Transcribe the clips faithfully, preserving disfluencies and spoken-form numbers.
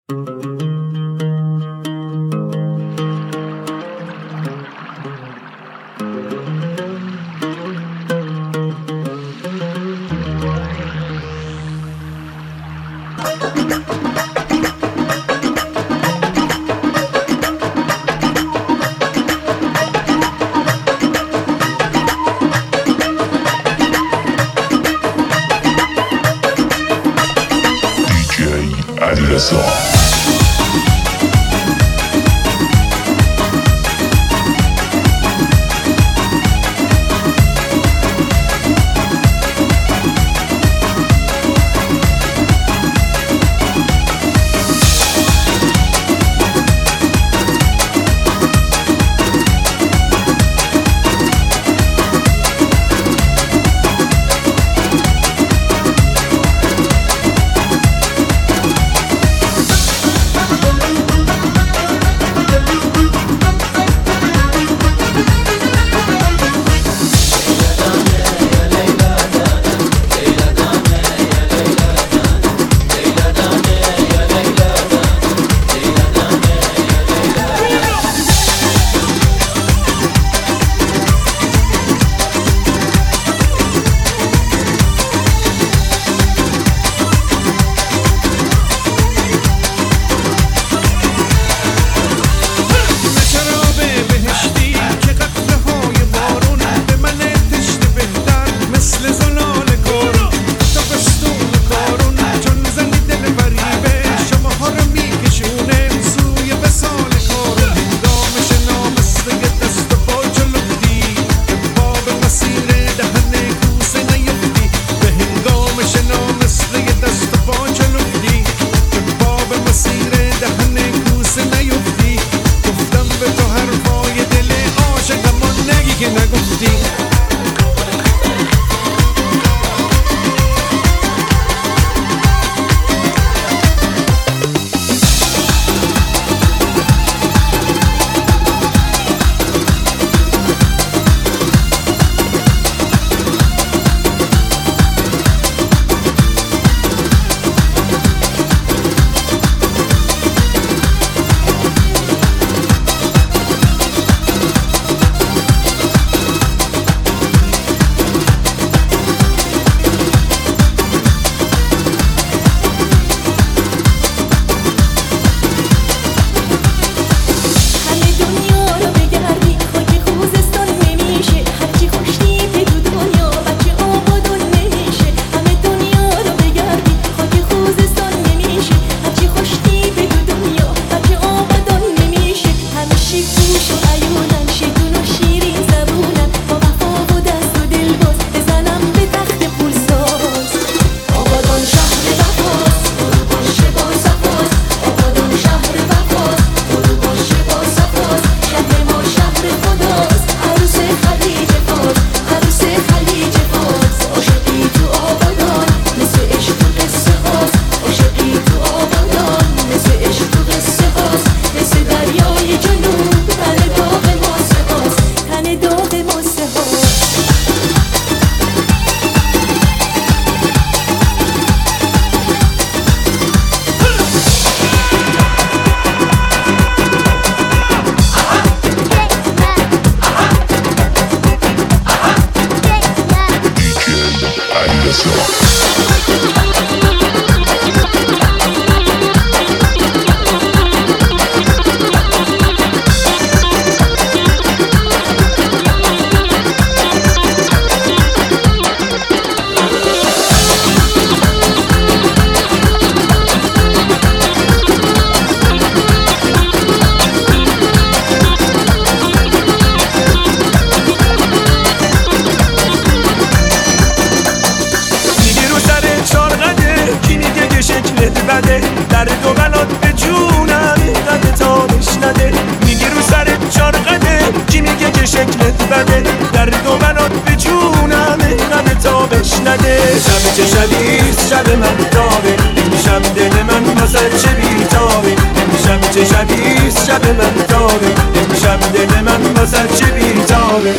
چه شبیست شب من تابه امشب دل من واسه چه بیتابه امشب چه شبیست شب من تابه امشب دل من واسه چه بیتابه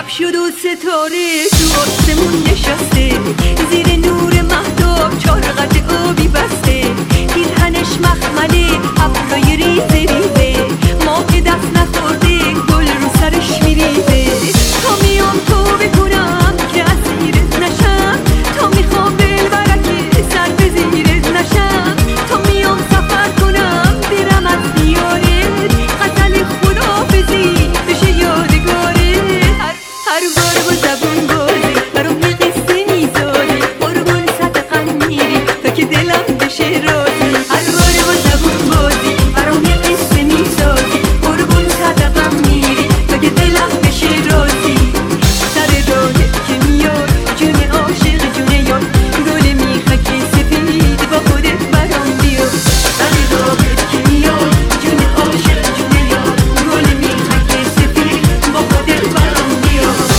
شد و ستاره تو آسمون نشسته، زیر نور مهتاب چار قد آبی بسته، پیرهنش مخمله ابرای ریزه ریزه، ما که دست نخورده گل رو سرش میریزه. تا میام تو بکنم که اسیرت نشم، تا میخوام دلبرک سر به زیرت نشم، تا میام سفر کنم برم از دیارت، غزل خداحافظی بشه یادگاره. هر هر بار با زبون بازی برام یه قصه میذاری، قربون صدقم میری تا که دلم بشه راضی. هر بار با زبون بازی برام یه قصه میذاری، قربون صدقم میری تا که دلم بشه راضی. سر راهت که میاد جون عاشق جون یاد، گل میخک سفید با خودت برام بیاد. سر راهت که میاد جون عاشق جون یاد، گل میخک سفید با خودت برام بیاد.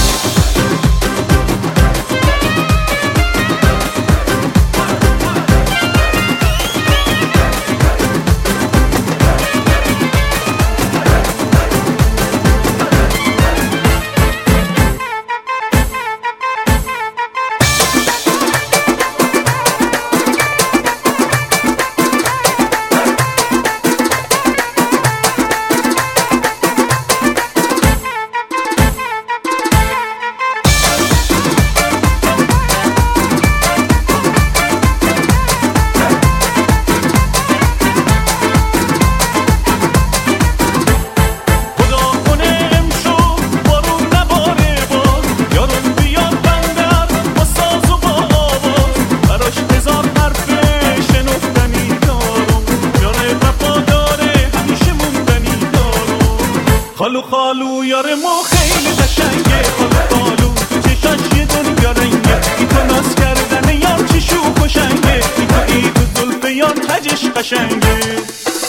خالو خالو یار ما خیلی قشنگه، خالو خالو تو چشاش یه دنیا رنگه، ای تو ناز کردن یار چی شوخ و شنگه، ای تو ای تو زلف یار تجش قشنگه.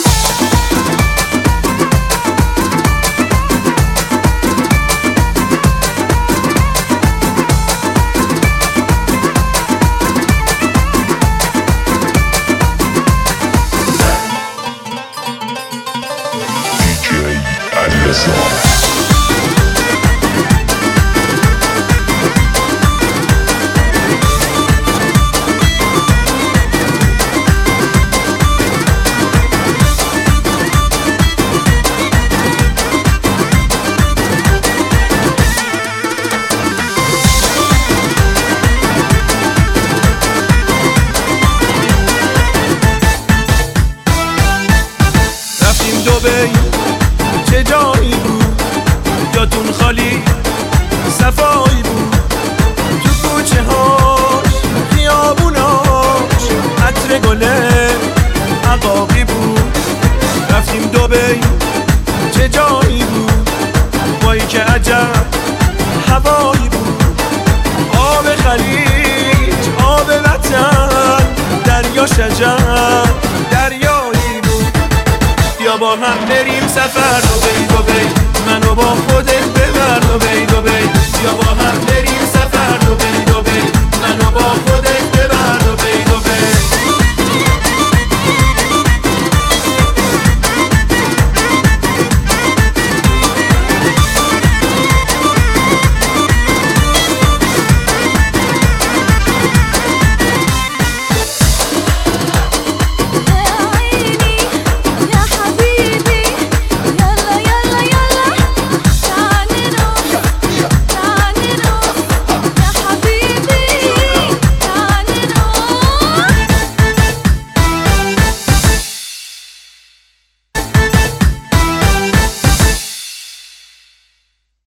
دبی چه جایی بود، یادون خالی صفایی بود، تو کوچه هاش خیابوناش عطر گله عقاقی بود. رفتیم دبی چه جایی بود، وای که عجب هوایی بود، آب خلیج آب وطن دریا شجر دریایی بود. یا با هم بریم سفر دبی دبی، منو با خودت ببر دبی دبی، یا با هم